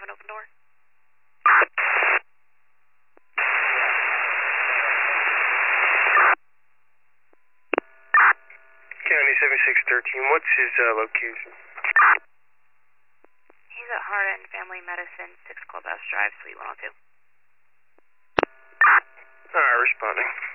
have an open door. County 7613, what's his location? He's at Heart and Family Medicine, 6 Clubhouse Drive, Suite 102. Alright, responding.